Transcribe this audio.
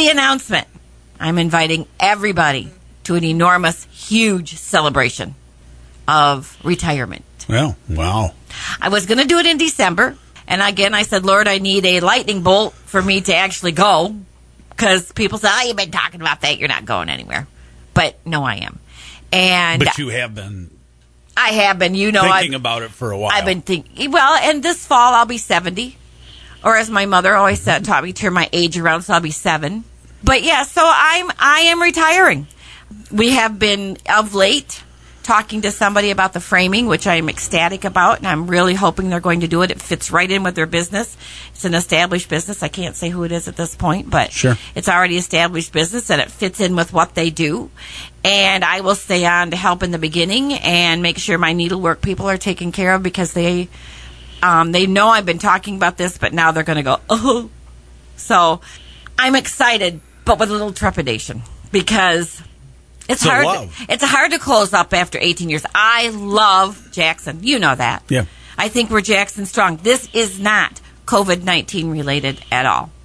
the announcement. I'm inviting everybody to an enormous, huge celebration of retirement. Well, wow. I was going to do it in December. And again, I said, Lord, I need a lightning bolt for me to actually go. Because people say, you've been talking about that. You're not going anywhere. But no, I am. But you have been. I have been. Thinking about it for a while. I've been thinking. Well, and this fall I'll be 70. Or as my mother always said, taught me to turn my age around, so I'll be 7. But yeah, so I am retiring. We have been, of late, talking to somebody about the framing, which I'm ecstatic about, and I'm really hoping they're going to do it. It fits right in with their business. It's an established business. I can't say who it is at this point, but sure. It's already established business, and it fits in with what they do. And I will stay on to help in the beginning and make sure my needlework people are taken care of, because they know I've been talking about this, but now they're going to go, oh. So I'm excited, but with a little trepidation, because it's hard to close up after 18 years. I love Jackson. You know that. Yeah. I think we're Jackson strong. This is not COVID-19 related at all.